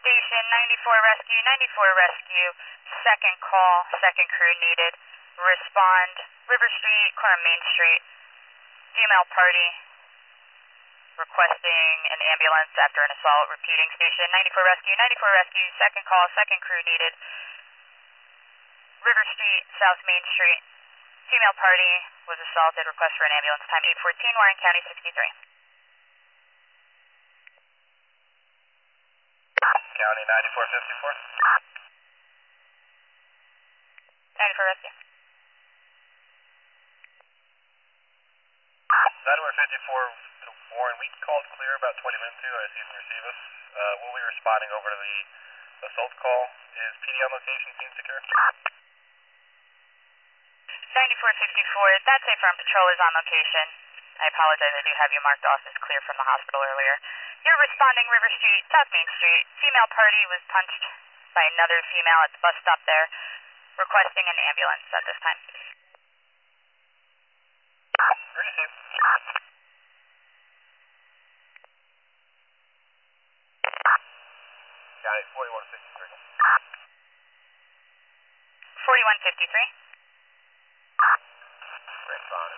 Station 94 Rescue, 94 Rescue, second call, second crew needed. Respond, River Street, corner Main Street, female party requesting an ambulance after an assault. Repeating, Station 94 Rescue, 94 Rescue, second call, second crew needed. River Street, South Main Street, female party was assaulted. Request for an ambulance, time 8:14, Warren County 63. County 9454. 94 Rescue. 9454 to Warren, we called clear about 20 minutes ago. I see you receive us. We'll be responding over to the assault call. Is PD on location, scene secure? 9454, that's a front patrol is on location. I apologize, I do have you marked off as clear from the hospital earlier. You're responding River Street, South Main Street. Female party was punched by another female at the bus stop there, requesting an ambulance at this time. Receive. County 4153. 4153. Responded.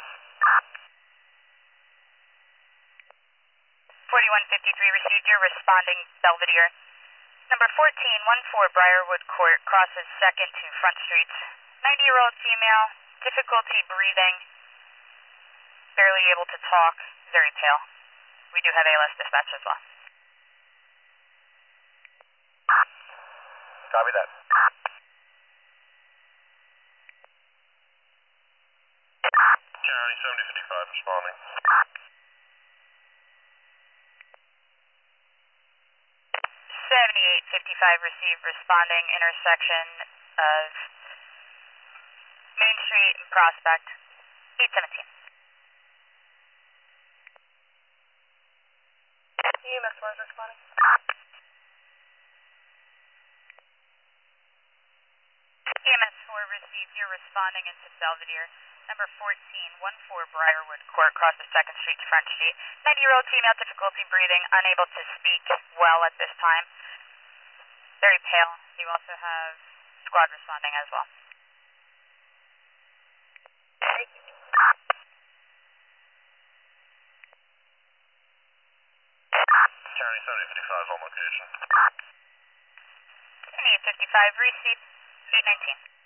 4153 received, you're responding Belvedere. Number 1414 Briarwood Court crosses 2nd to Front Streets. 90-year-old female, difficulty breathing, barely able to talk, very pale. We do have ALS dispatch as well. Copy that. County 7055 responding. 7855 received, responding intersection of Main Street and Prospect, 817. EMS 4 is responding. EMS 4 received, you're responding into Belvedere. Number 1414 Briarwood Court crosses 2nd Street to Front Street. 90-year-old female, difficulty breathing, unable to speak well at this time. Very pale. You also have squad responding as well. County 7055 on location. 7855 received, 819.